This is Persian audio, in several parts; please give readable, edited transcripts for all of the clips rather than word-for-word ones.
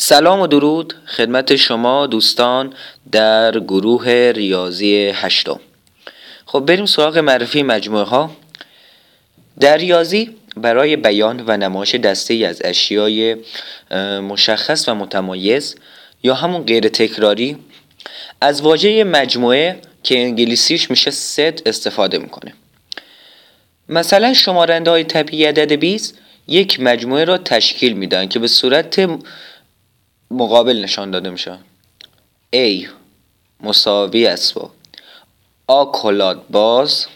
سلام و درود خدمت شما دوستان در گروه ریاضی هشتم. خب بریم سراغ معرفی مجموعه ها. در ریاضی برای بیان و نمایش دسته‌ای از اشیای مشخص و متمایز یا همون غیر تکراری از واژه مجموعه که انگلیسیش میشه ست استفاده میکنه. مثلا شمارنده های طبیعی عدد 20 یک مجموعه را تشکیل میدن که به صورت مقابل نشان داده میشه. A مساوی است با A کلاد باز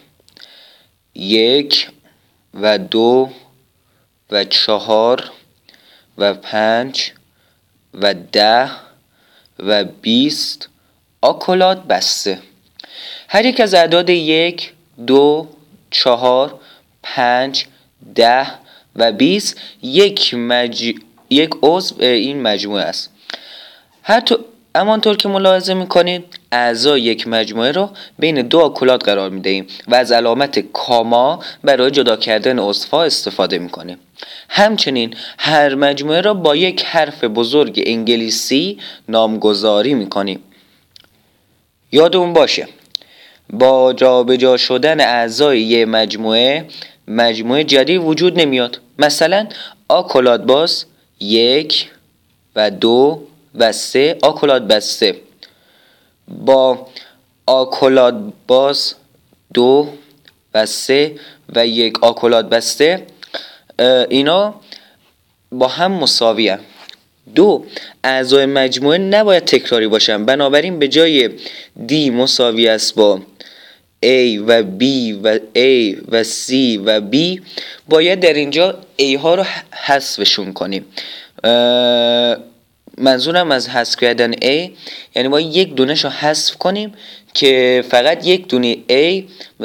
1 و 2 و 4 و 5 و 10 و 20 A کلاد بسته. هر یک از اعداد 1 2 4 5 10 و 20 یک عضو این مجموعه است. همانطور که ملاحظه میکنید اعضای یک مجموعه را بین دو آکولات قرار میدهیم و از علامت کاما برای جدا کردن عضوها استفاده میکنیم. همچنین هر مجموعه را با یک حرف بزرگ انگلیسی نامگذاری میکنیم. یادمون باشه با جابجا شدن اعضای یک مجموعه جدید وجود نمیاد. مثلا آکولاد باز 1 و 2 و 3 آکولاد بسته با آکولاد باز 2 و 3 و 1 آکولاد بسته اینا با هم مساوی هستند. دو اعضای مجموعه نباید تکراری باشن، بنابراین به جای D مساوی است با A و B و A و C و B باید در اینجا A ها رو حذفشون کنیم. منظورم از حذف کردن A یعنی باید یک دونش رو حذف کنیم که فقط یک دونه A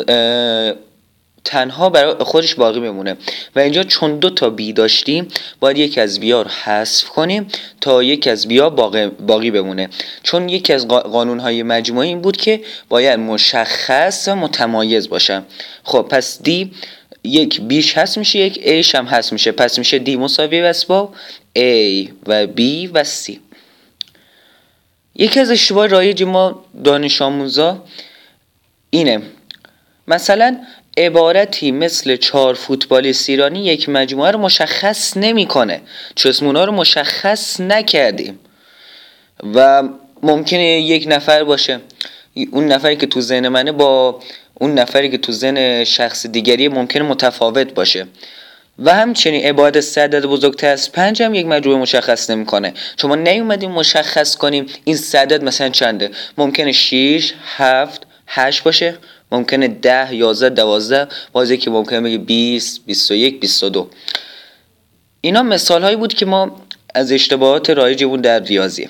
تنها برای خودش باقی بمونه و اینجا چون 2 تا B داشتیم باید یک از B ها رو حذف کنیم تا یک از B ها باقی بمونه، چون یکی از قانونهای مجموعه این بود که باید مشخص و متمایز باشن. خب پس D یک Bش هست میشه، یک Aش هم هست میشه، پس میشه D مساوی است با A و B و C. یکی از اشتباه رایج ما دانش آموزا اینه، مثلا عبارتی مثل 4 فوتبالیست ایرانی یک مجموعه رو مشخص نمیکنه چون اسمونا رو مشخص نکردیم و ممکنه یک نفر باشه، اون نفری که تو ذهن منه با اون نفری که تو ذهن شخص دیگری ممکنه متفاوت باشه. و همچنین عبارت 3 عدد بزرگتر از 5 هم یک مجموعه مشخص نمیکنه چون ما نیومدیم مشخص کنیم این 3 عدد مثلا چنده. ممکنه 6 7 8 باشه، ممکنه 10 11 12، بازی که ممکنه بگه 20 21 22. اینا مثال هایی بود که ما از اشتباهات رایجمون در ریاضی.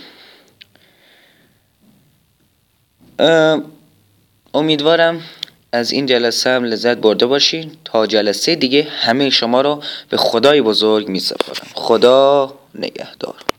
امیدوارم از این جلسه هم لذت برده باشین. تا جلسه دیگه همه شما رو به خدای بزرگ می سپارم. خدا نگهدار.